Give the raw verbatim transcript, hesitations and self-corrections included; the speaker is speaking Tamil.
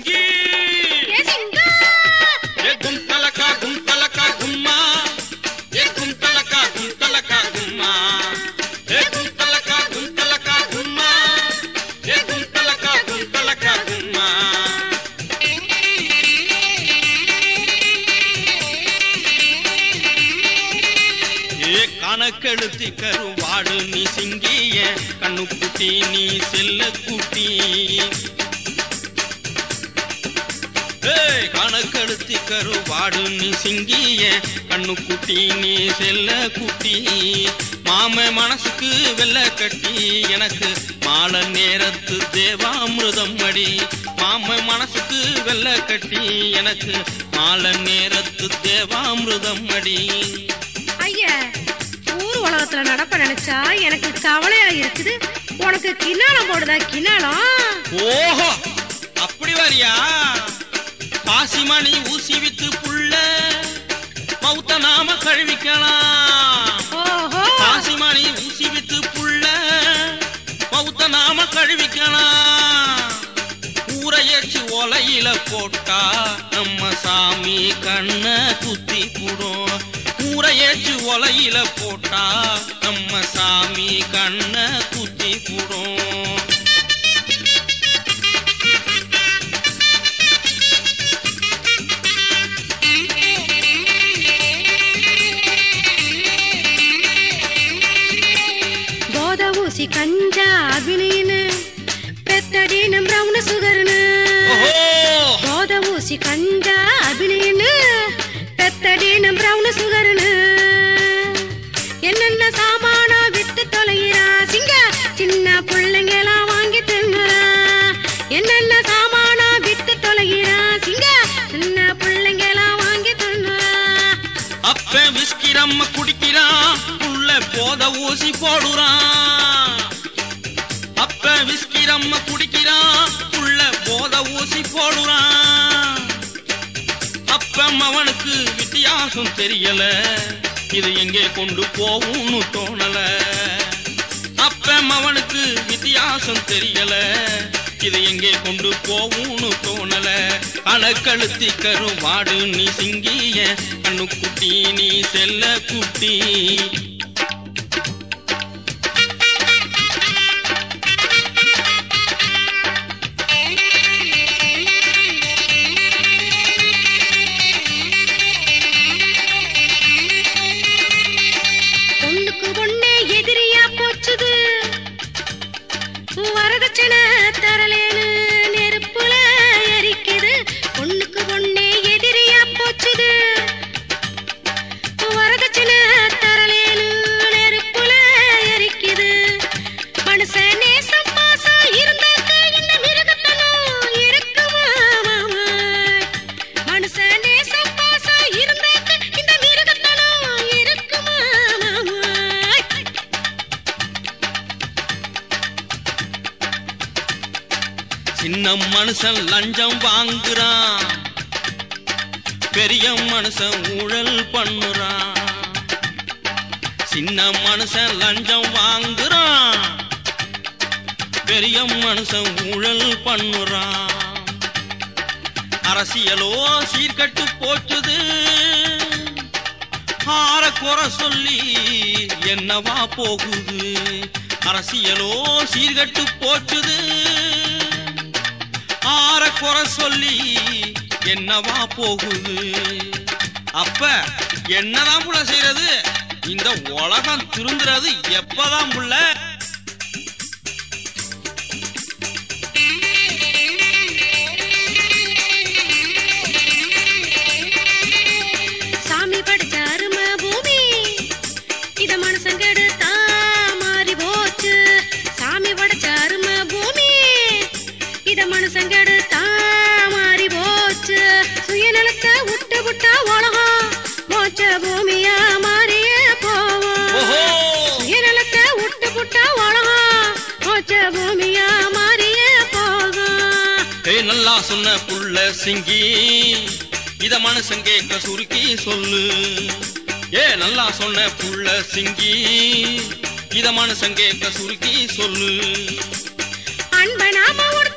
சிங்கி ஏ கும்தலக்கா கும்தலக்கா கும்மா ஏ கும்தலக்கா கும்தலக்கா கும்மா ஏ கும்தலக்கா கும்தலக்கா கும்மா ஏ கும்தலக்கா கும்தலக்கா கும்மா ஏ கணக்கெழுத்தி கருவாடு நீ சிங்கிய கண்ணுக்குட்டி நீ செல்ல குட்டி கணக்கெடுத்தி கருவாடு நீ சிங்கிய கண்ணுக்குட்டி நீ செல்ல குட்டி மாம மனசுக்கு வெள்ள கட்டி எனக்கு மாலை நேரத்து தேவாமிருதம் அடி மாம மனசுக்கு வெள்ள கட்டி எனக்கு மாலை நேரத்து தேவாமிருதம் அடி ஐயா ஊர் உலகத்துல நடப்ப நினைச்சா எனக்கு கவலையா இருக்குது உனக்கு கிண்ணாலம் போடுதா கிண்ணாலம் ஓஹோ அப்படி வரியா காசிமணி ஊசி வித்து புள்ள மௌத்த நாம கழுவிக்கலாம் காசிமணி ஊசி வித்து புள்ள மௌத்த நாம கழுவிக்கலாம் ஊரையச்சு ஒலையில போட்டா நம்ம சாமி கண்ண குத்தி போடும் ஊரையச்சு ஒலையில போட்டா நம்ம சாமி கண்ண குத்தி போடும் கஞ்சா அபினீனு பெத்தடீனம் பிரவுன சுகர்னு கோத ஊசி கஞ்சா அபினீனு பெத்தடீனம் பிரவுன சுகர்னு என்னென்ன சாமானா வித்து தொலைகிறா சிங்க சின்ன பிள்ளைங்கெல்லாம் வாங்கி தின்னுறா என்னென்ன சாமானா வித்து தொலைகிறா சிங்க சின்ன பிள்ளைங்கெல்லாம் வாங்கி தின்னுறா அப்ப விஸ்கி ரம்ம குடிக்கிறான் உள்ள போத ஊசி போடுறான் அப்ப விஸ்கி ரம்ம குடிக்கிறான் உள்ள போத ஊசி போடுறான் அப்ப அவனுக்கு வித்தியாசம் தெரியல இது எங்கே கொண்டு போகும்னு தோணல அப்ப அவனுக்கு வித்தியாசம் தெரியல இது எங்கே கொண்டு போகும்னு தோணல கணக்கழுத்தி கருவாடு நீ சிங்கிய கண்ணுக்குட்டி நீ செல்ல குட்டி வரதட்சணை தரலேன்னு நெருப்புல எரிக்குது பொண்ணுக்கு பொண்ணே எதிரியா போச்சுது வரதட்சணை தரலேன்னு நெருப்புல எரிக்குது மனுஷன் நேசம் பாசா இருந்தாக்க இந்த மிருகத்தனம் இருக்குமா மனுஷன் நேசம் பாசா இருந்தாக்க இந்த மிருகத்தனம் இருக்குமா சின்ன மனுஷன் லஞ்சம் வாங்குறான் பெரிய மனுஷன் ஊழல் பண்ணுறான் சின்ன மனுஷன் லஞ்சம் வாங்குறான் பெரிய மனுஷன் ஊழல் பண்ணுறான் அரசியலோ சீர்கட்டு போச்சுது ஆற குறை சொல்லி என்னவா போகுது அரசியலோ சீர்கட்டு போச்சுது ஆற குறை சொல்லி என்னவா போகுது அப்ப என்னதான் புள்ள செய்யறது இந்த உலகம் திருந்துறது எப்பதான் புள்ள சாமி படிச்ச அருமை பூமி இத மனுஷன் கெடுத்தா மாறி போச்சு சாமி படிச்ச அருமை பூமி இத மனுஷன் கெடுத்தா மாறி போச்சு சுயநலத்தை விட்டு விட்டா உலகம் மோட்ச பூமியா மாறியே போவோம் சுயநலத்தை விட்டு விட்டா உலகம் மோட்ச பூமியா மாறியே போகும் ஏய் நல்லா சொன்ன புள்ள சிங்கி இத மனுஷன் கேட்க சுருக்கி சொல்லு ஏ நல்லா சொன்ன புள்ள சிங்கி இத மனுஷன் கேட்க சுருக்கி சொல்லு அன்ப நாம